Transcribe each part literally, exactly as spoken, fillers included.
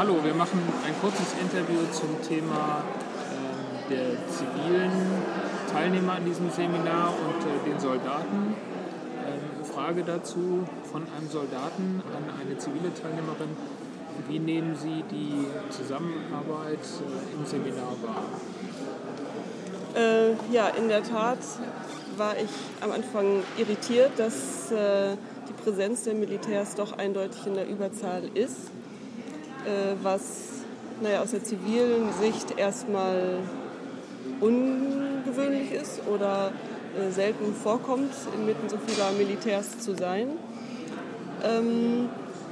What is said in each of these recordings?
Hallo, wir machen ein kurzes Interview zum Thema ähm, der zivilen Teilnehmer an diesem Seminar und äh, den Soldaten. Ähm, Frage dazu von einem Soldaten an eine zivile Teilnehmerin. Wie nehmen Sie die Zusammenarbeit äh, im Seminar wahr? Äh, ja, in der Tat war ich am Anfang irritiert, dass äh, die Präsenz der Militärs doch eindeutig in der Überzahl ist, äh, was naja, aus der zivilen Sicht erstmal ungewöhnlich ist oder äh, selten vorkommt, inmitten so vieler Militärs zu sein. Ähm,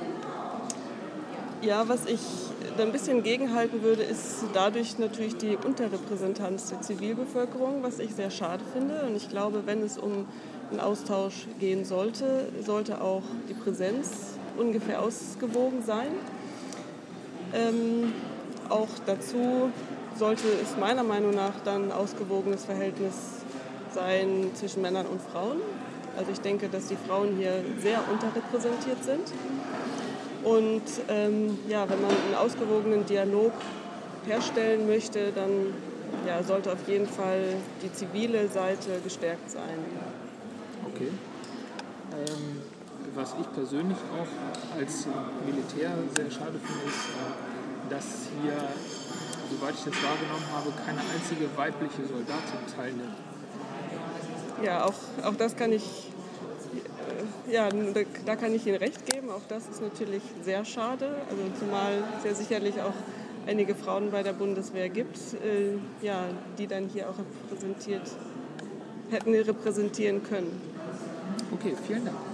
ja, was ich da ein bisschen gegenhalten würde, ist dadurch natürlich die Unterrepräsentanz der Zivilbevölkerung, was ich sehr schade finde. Und ich glaube, wenn es um einen Austausch gehen sollte, sollte auch die Präsenz ungefähr ausgewogen sein. Ähm, auch dazu sollte es meiner Meinung nach dann ein ausgewogenes Verhältnis sein zwischen Männern und Frauen. Also ich denke, dass die Frauen hier sehr unterrepräsentiert sind. Und ähm, ja, wenn man einen ausgewogenen Dialog herstellen möchte, dann ja, sollte auf jeden Fall die zivile Seite gestärkt sein. Okay. Ähm, was ich persönlich auch als Militär sehr schade finde, ist, äh, dass hier, soweit ich das wahrgenommen habe, keine einzige weibliche Soldatin teilnimmt. Ja, auch, auch das kann ich, äh, ja, da, da kann ich Ihnen recht geben. Auch das ist natürlich sehr schade. Also zumal es ja sicherlich auch einige Frauen bei der Bundeswehr gibt, äh, ja, die dann hier auch repräsentiert, hätten repräsentieren können. Okay, vielen Dank.